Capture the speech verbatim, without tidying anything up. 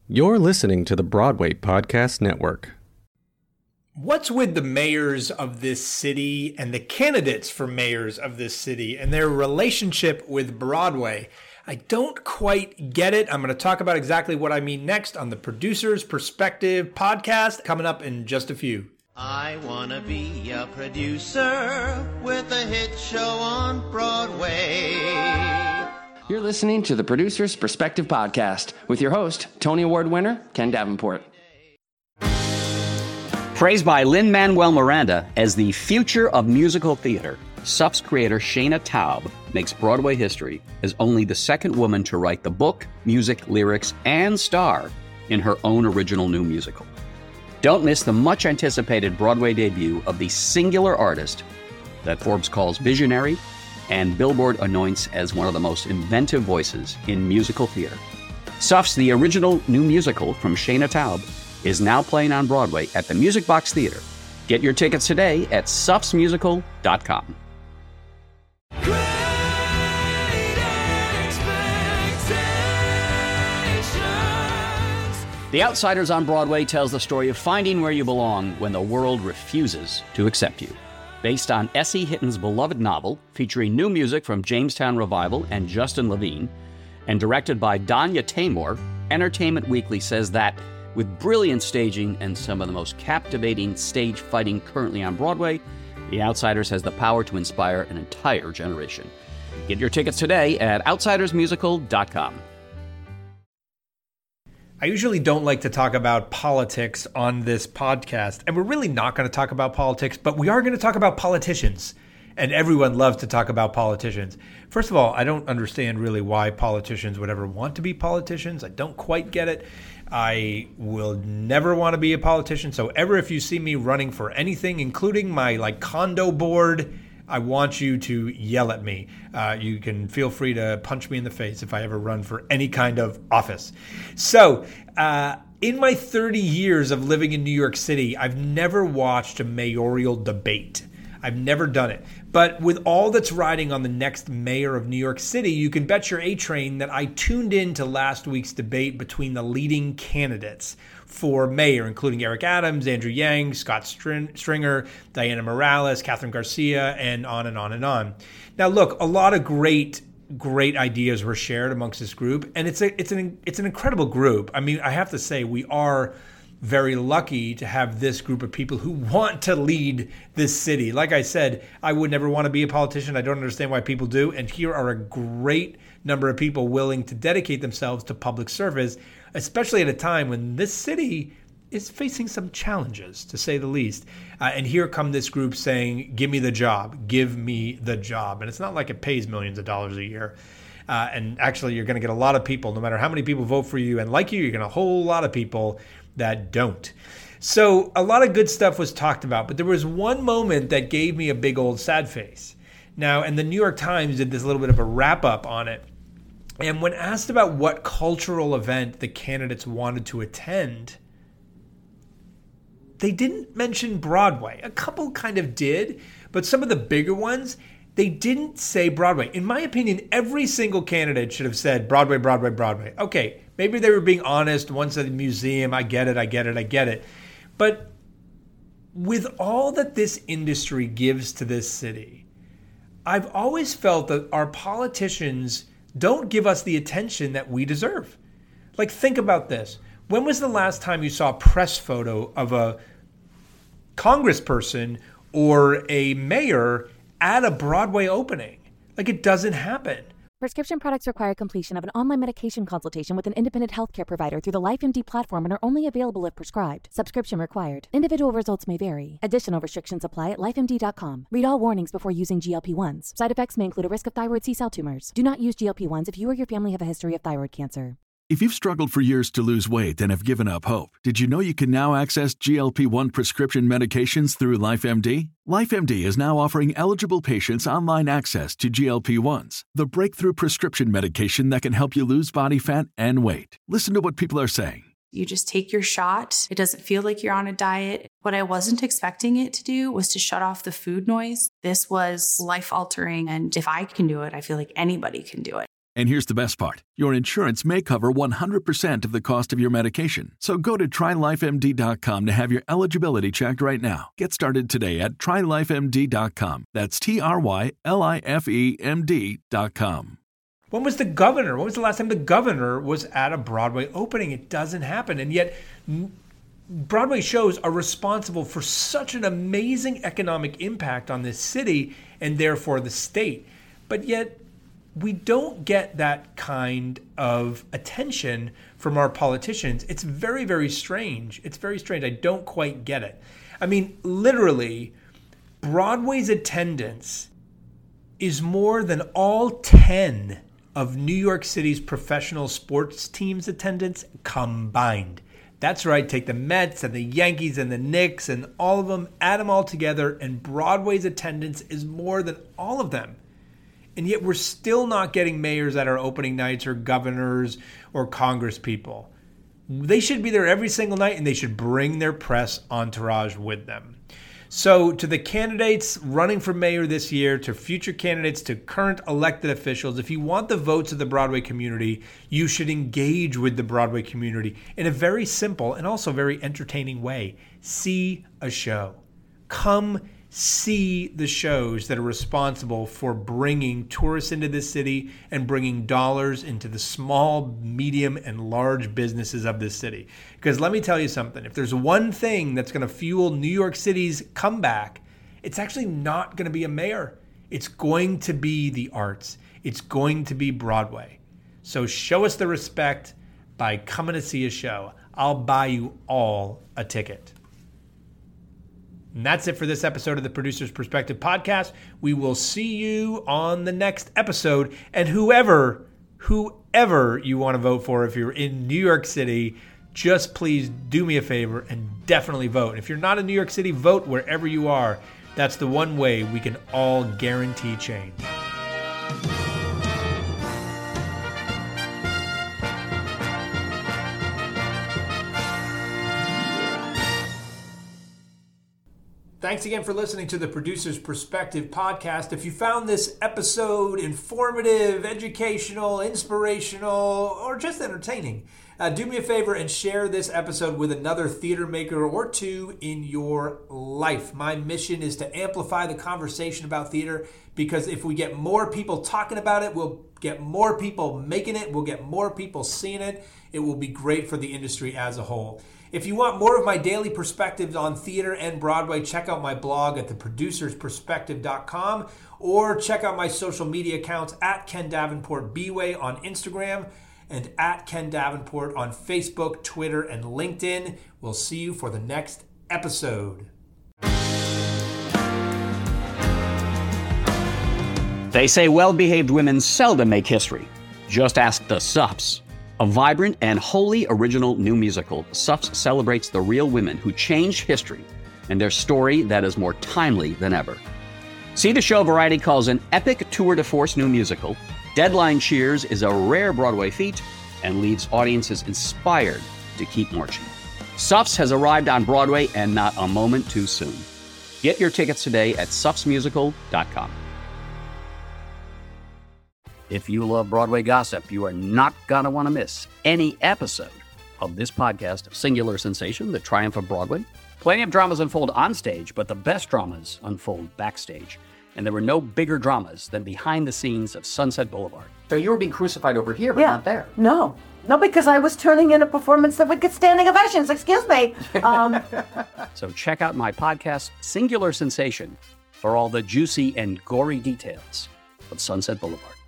You're listening to the Broadway Podcast Network. What's with the mayors of this city and the candidates for mayors of this city and their relationship with Broadway? I don't quite get it. I'm going to talk about exactly what I mean next on the Producer's Perspective podcast, coming up in just a few. I want to be a producer with a hit show on Broadway. You're listening to the Producer's Perspective podcast with your host, Tony Award winner, Ken Davenport. Praised by Lin-Manuel Miranda as the future of musical theater, S U F's creator Shaina Taub makes Broadway history as only the second woman to write the book, music, lyrics, and star in her own original new musical. Don't miss the much-anticipated Broadway debut of the singular artist that Forbes calls visionary and Billboard anoints as one of the most inventive voices in musical theater. S U F's The Original New Musical from Shaina Taub is now playing on Broadway at the Music Box Theater. Get your tickets today at sufs musical dot com. The Outsiders on Broadway tells the story of finding where you belong when the world refuses to accept you. Based on S E. Hitton's beloved novel, featuring new music from Jamestown Revival and Justin Levine, and directed by Danya Taymor, Entertainment Weekly says that, with brilliant staging and some of the most captivating stage fighting currently on Broadway, The Outsiders has the power to inspire an entire generation. Get your tickets today at outsiders musical dot com. I usually don't like to talk about politics on this podcast, and we're really not going to talk about politics, but we are going to talk about politicians, and everyone loves to talk about politicians. First of all, I don't understand really why politicians would ever want to be politicians. I don't quite get it. I will never want to be a politician, so ever if you see me running for anything, including my like condo board, I want you to yell at me. Uh, you can feel free to punch me in the face if I ever run for any kind of office. So, uh, in my thirty years of living in New York City, I've never watched a mayoral debate. I've never done it. But with all that's riding on the next mayor of New York City, you can bet your A-train that I tuned in to last week's debate between the leading candidates for mayor, including Eric Adams, Andrew Yang, Scott Stringer, Diana Morales, Catherine Garcia, and on and on and on. Now, look, a lot of great, great ideas were shared amongst this group, and it's a, it's an, it's an incredible group. I mean, I have to say, we are very lucky to have this group of people who want to lead this city. Like I said, I would never want to be a politician. I don't understand why people do. And here are a great number of people willing to dedicate themselves to public service, especially at a time when this city is facing some challenges, to say the least. Uh, and here come this group saying, give me the job, give me the job. And it's not like it pays millions of dollars a year. Uh, and actually, you're going to get a lot of people, no matter how many people vote for you and like you, you're going to a whole lot of people that don't. So a lot of good stuff was talked about, but there was one moment that gave me a big old sad face. Now, and the New York Times did this little bit of a wrap up on it. And when asked about what cultural event the candidates wanted to attend, they didn't mention Broadway. A couple kind of did, but some of the bigger ones, they didn't say Broadway. In my opinion, every single candidate should have said Broadway, Broadway, Broadway. Okay, maybe they were being honest. One said the museum. I get it, I get it, I get it. But with all that this industry gives to this city, I've always felt that our politicians don't give us the attention that we deserve. Like, think about this. When was the last time you saw a press photo of a congressperson or a mayor at a Broadway opening? Like, it doesn't happen. Prescription products require completion of an online medication consultation with an independent healthcare provider through the LifeMD platform and are only available if prescribed. Subscription required. Individual results may vary. Additional restrictions apply at life M D dot com. Read all warnings before using G L P ones. Side effects may include a risk of thyroid C-cell tumors. Do not use G L P ones if you or your family have a history of thyroid cancer. If you've struggled for years to lose weight and have given up hope, did you know you can now access G L P one prescription medications through LifeMD? LifeMD is now offering eligible patients online access to G L P ones, the breakthrough prescription medication that can help you lose body fat and weight. Listen to what people are saying. You just take your shot. It doesn't feel like you're on a diet. What I wasn't expecting it to do was to shut off the food noise. This was life-altering, and if I can do it, I feel like anybody can do it. And here's the best part. Your insurance may cover one hundred percent of the cost of your medication. So go to try life M D dot com to have your eligibility checked right now. Get started today at try life M D dot com. That's T R Y L I F E M D dot com. When was the governor? When was the last time the governor was at a Broadway opening? It doesn't happen. And yet Broadway shows are responsible for such an amazing economic impact on this city and therefore the state. But yet we don't get that kind of attention from our politicians. It's very, very strange. It's very strange. I don't quite get it. I mean, literally, Broadway's attendance is more than all ten of New York City's professional sports teams' attendance combined. That's right. Take the Mets and the Yankees and the Knicks and all of them, add them all together, and Broadway's attendance is more than all of them. And yet we're still not getting mayors at our opening nights or governors or Congress people. They should be there every single night, and they should bring their press entourage with them. So to the candidates running for mayor this year, to future candidates, to current elected officials, if you want the votes of the Broadway community, you should engage with the Broadway community in a very simple and also very entertaining way. See a show. Come see the shows that are responsible for bringing tourists into this city and bringing dollars into the small, medium, and large businesses of this city. Because let me tell you something, if there's one thing that's going to fuel New York City's comeback, it's actually not going to be a mayor. It's going to be the arts. It's going to be Broadway. So show us the respect by coming to see a show. I'll buy you all a ticket. And that's it for this episode of the Producer's Perspective podcast. We will see you on the next episode. And whoever, whoever you want to vote for, if you're in New York City, just please do me a favor and definitely vote. If you're not in New York City, vote wherever you are. That's the one way we can all guarantee change. Thanks again for listening to the Producer's Perspective podcast. If you found this episode informative, educational, inspirational, or just entertaining, uh, do me a favor and share this episode with another theater maker or two in your life. My mission is to amplify the conversation about theater, because if we get more people talking about it, we'll get more people making it, we'll get more people seeing it. It will be great for the industry as a whole. If you want more of my daily perspectives on theater and Broadway, check out my blog at the producers perspective dot com or check out my social media accounts at Ken Davenport B-Way on Instagram and at Ken Davenport on Facebook, Twitter, and LinkedIn. We'll see you for the next episode. They say well-behaved women seldom make history. Just ask the Sups. A vibrant and wholly original new musical, Sups celebrates the real women who changed history and their story that is more timely than ever. See the show Variety calls an epic tour de force new musical. Deadline cheers is a rare Broadway feat and leaves audiences inspired to keep marching. Sups has arrived on Broadway, and not a moment too soon. Get your tickets today at sups musical dot com. If you love Broadway gossip, you are not going to want to miss any episode of this podcast of Singular Sensation, The Triumph of Broadway. Plenty of dramas unfold on stage, but the best dramas unfold backstage. And there were no bigger dramas than behind the scenes of Sunset Boulevard. So you were being crucified over here, but yeah. not there. No. No, because I was turning in a performance that would get standing ovations. Excuse me. Um, so check out my podcast, Singular Sensation, for all the juicy and gory details of Sunset Boulevard.